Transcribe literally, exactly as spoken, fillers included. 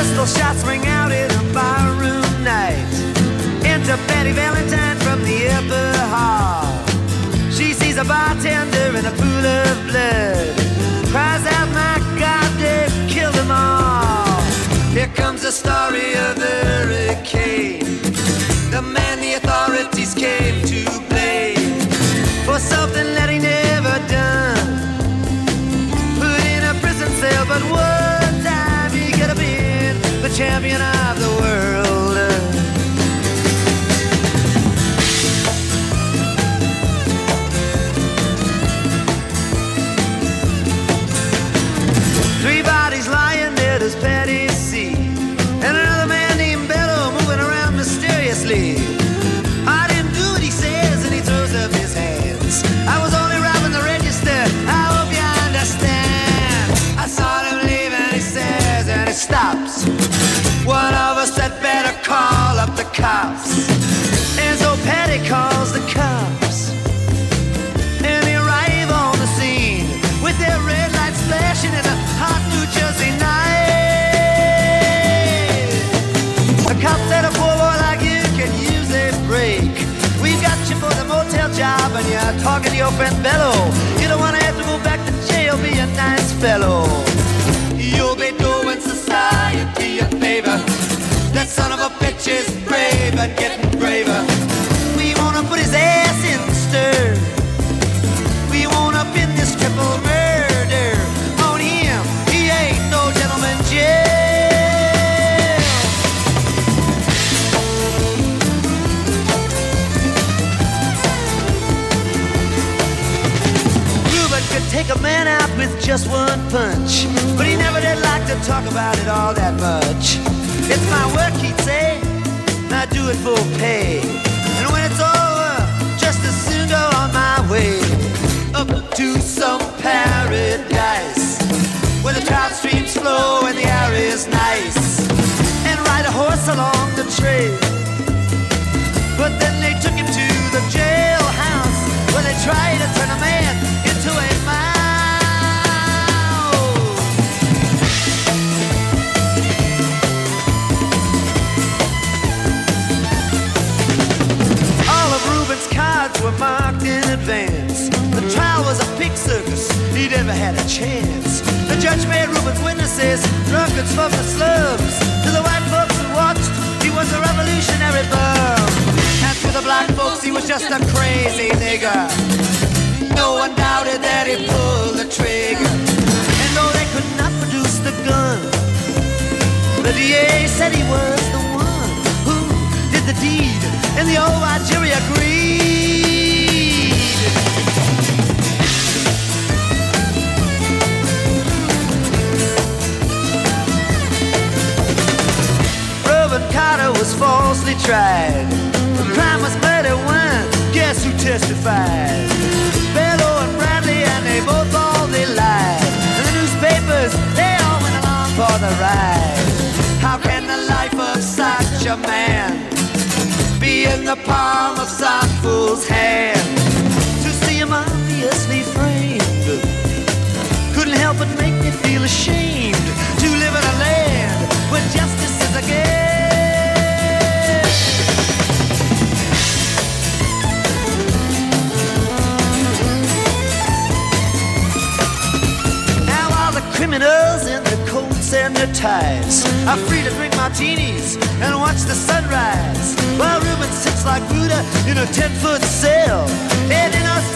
Pistol shots ring out in a barroom night. Enter Betty Valentine from the upper hall. She sees a bartender in a pool of blood. Cries out, my God, they've killed them all. Here comes the story of the hurricane, the man the authorities came to blame for something that he never done. Put in a prison cell, but one time he could have been the champion of the world. Three bodies lying there, does Patty see? And another man named Bello moving around mysteriously. I didn't do what he says, and he throws up his hands. I was only robbing the register, I hope you understand. I saw him leave and he says, and he stops. One of us had better call up the cops. And so Patty calls the cops, and they arrive on the scene with their red lights flashing in a hot New Jersey night. The cop said a poor boy like you can use a break. We got you for the motel job and you're talking to your friend Bello. You don't want to have to go back to jail, be a nice fellow. You'll be doing society a favor. That son of a bitch is brave and getting braver. We wanna put his ass in the stir. We wanna pin this triple murder on him. He ain't no gentleman jail. Reuben could take a man out with just one punch, but he never did like to talk about it all that much. It's my work, he'd say, I do it for pay. And when it's over, just as soon go on my way up to some paradise where the trout streams flow and the air is nice, and ride a horse along the trail. But then they took him to the jailhouse where they tried to turn a man into a mouse. All of Reuben's cards were marked in advance. The trial was a pig circus, he never had a chance. The judge made Reuben's witnesses drunkards from the slums. To the white folks who watched, he was a revolutionary bum. And to the black folks, he was just a crazy nigger. No one doubted that he pulled the trigger. And though they could not produce the gun, the D A said he was the one who did the deed, and the old white jury agreed. Reuben Carter was falsely tried. The crime was murder one. Guess who testified? Bello and Bradley, and they both all they lied. And the newspapers, they all went along for the ride. How can the life of such a man be in the palm of some fool's hand? To see him obviously framed couldn't help but make me feel ashamed to live in a land where justice is a game. Now all the criminals in their coats and their ties are free to drink martinis and watch the sunrise, while Reuben sits like Buddha in a ten-foot cell. And in a